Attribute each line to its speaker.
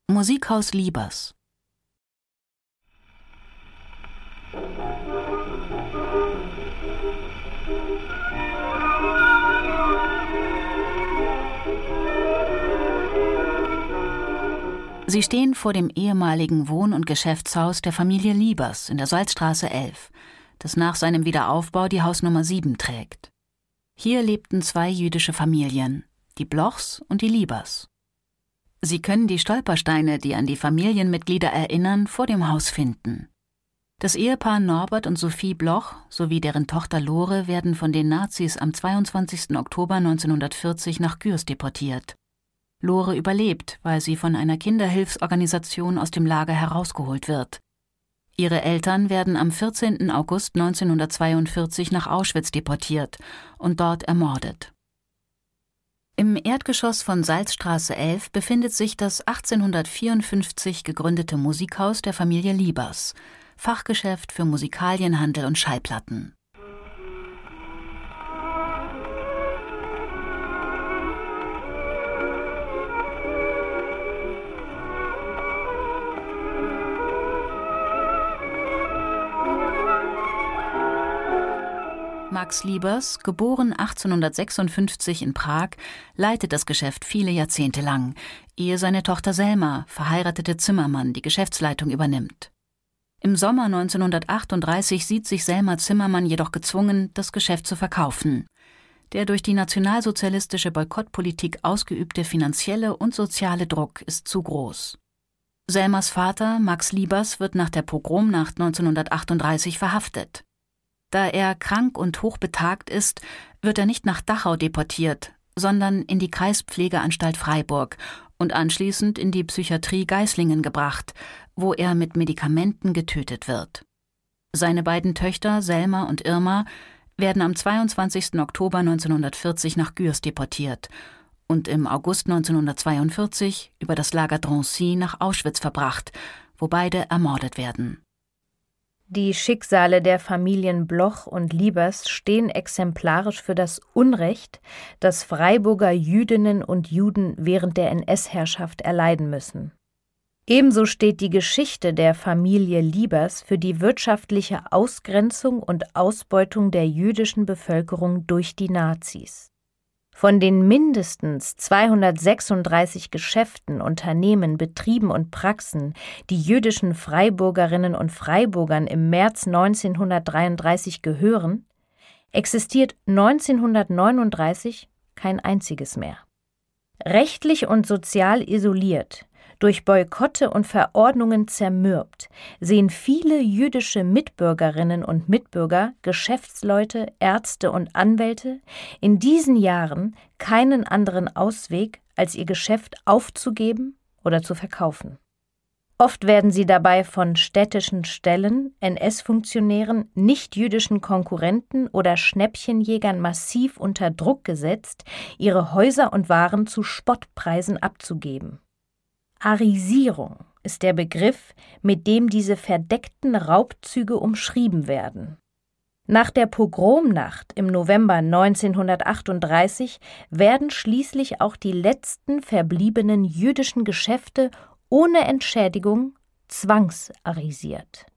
Speaker 1: Musikhaus Liebers. Sie stehen vor dem ehemaligen Wohn- und Geschäftshaus der Familie Liebers in der Salzstraße 11, das nach seinem Wiederaufbau die Hausnummer 7 trägt. Hier lebten 2 jüdische Familien, die Blochs und die Liebers. Sie können die Stolpersteine, die an die Familienmitglieder erinnern, vor dem Haus finden. Das Ehepaar Norbert und Sophie Bloch sowie deren Tochter Lore werden von den Nazis am 22. Oktober 1940 nach Gürs deportiert. Lore überlebt, weil sie von einer Kinderhilfsorganisation aus dem Lager herausgeholt wird. Ihre Eltern werden am 14. August 1942 nach Auschwitz deportiert und dort ermordet. Im Erdgeschoss von Salzstraße 11 befindet sich das 1854 gegründete Musikhaus der Familie Liebers, Fachgeschäft für Musikalienhandel und Schallplatten. Max Liebers, geboren 1856 in Prag, leitet das Geschäft viele Jahrzehnte lang, ehe seine Tochter Selma, verheiratete Zimmermann, die Geschäftsleitung übernimmt. Im Sommer 1938 sieht sich Selma Zimmermann jedoch gezwungen, das Geschäft zu verkaufen. Der durch die nationalsozialistische Boykottpolitik ausgeübte finanzielle und soziale Druck ist zu groß. Selmas Vater, Max Liebers, wird nach der Pogromnacht 1938 verhaftet. Da er krank und hochbetagt ist, wird er nicht nach Dachau deportiert, sondern in die Kreispflegeanstalt Freiburg und anschließend in die Psychiatrie Geislingen gebracht, wo er mit Medikamenten getötet wird. Seine beiden Töchter Selma und Irma werden am 22. Oktober 1940 nach Gürs deportiert und im August 1942 über das Lager Drancy nach Auschwitz verbracht, wo beide ermordet werden.
Speaker 2: Die Schicksale der Familien Bloch und Liebers stehen exemplarisch für das Unrecht, das Freiburger Jüdinnen und Juden während der NS-Herrschaft erleiden müssen. Ebenso steht die Geschichte der Familie Liebers für die wirtschaftliche Ausgrenzung und Ausbeutung der jüdischen Bevölkerung durch die Nazis. Von den mindestens 236 Geschäften, Unternehmen, Betrieben und Praxen, die jüdischen Freiburgerinnen und Freiburgern im März 1933 gehören, existiert 1939 kein einziges mehr. Rechtlich und sozial isoliert, durch Boykotte und Verordnungen zermürbt, sehen viele jüdische Mitbürgerinnen und Mitbürger, Geschäftsleute, Ärzte und Anwälte in diesen Jahren keinen anderen Ausweg, als ihr Geschäft aufzugeben oder zu verkaufen. Oft werden sie dabei von städtischen Stellen, NS-Funktionären, nichtjüdischen Konkurrenten oder Schnäppchenjägern massiv unter Druck gesetzt, ihre Häuser und Waren zu Spottpreisen abzugeben. Arisierung ist der Begriff, mit dem diese verdeckten Raubzüge umschrieben werden. Nach der Pogromnacht im November 1938 werden schließlich auch die letzten verbliebenen jüdischen Geschäfte ohne Entschädigung zwangsarisiert.